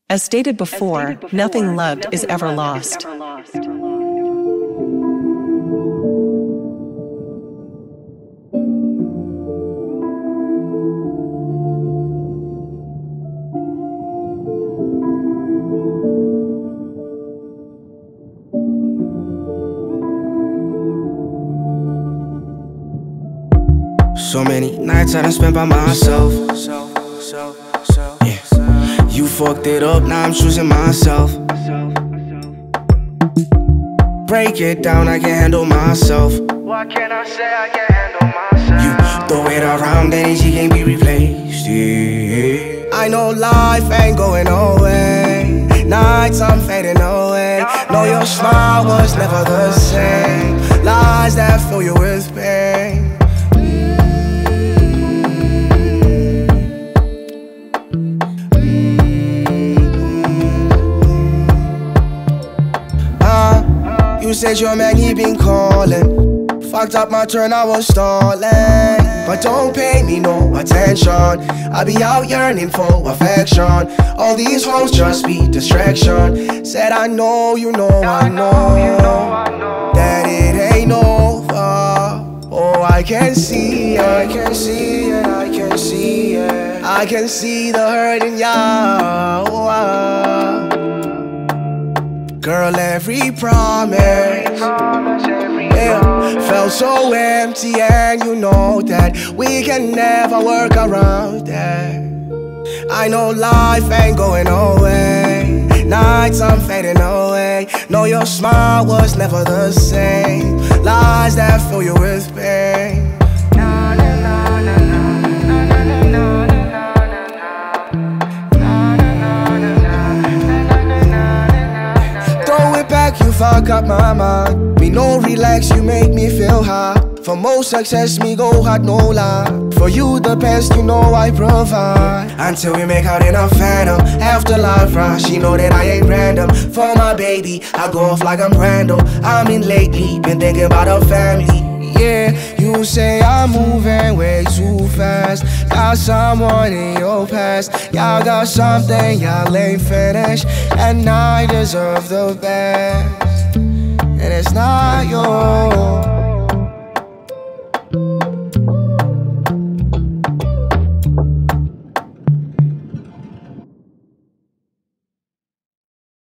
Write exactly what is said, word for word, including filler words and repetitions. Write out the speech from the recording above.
As stated before, nothing loved is ever lost. So many nights I done spent by myself. Yeah. You fucked it up, now I'm choosing myself. Break it down, I can handle myself. What can I say? I can handle myself. You throw it around, energy can't be replaced. Yeah. I know life ain't going away. Nights I'm fading away. Know your smile was never the same. Lies that fill you with pain. You said your man, he been calling. Fucked up my turn, I was stalling. But don't pay me no attention. I be out yearning for affection. All these hoes just be distraction. Said I know, you know, I know that it ain't over. Oh, I can see it, I can see it, I can see it. I can see the hurt in ya. Girl, every promise, yeah, felt so empty, and you know that we can never work around that. I know life ain't going away. Nights I'm fading away. Know your smile was never the same. Lies that fill you with pain. You fuck up my mind. Me no relax, you make me feel high. For most success, me go hard, no lie. For you the best, you know I provide. Until we make out in a phantom. Afterlife rush, she know that I ain't random. For my baby, I go off like I'm Brando. I'm in lately, been thinking about her family. Yeah, you say I'm moving way too fast. Got someone in your past. Y'all got something, y'all ain't finished. And I deserve the best. And it's not yours.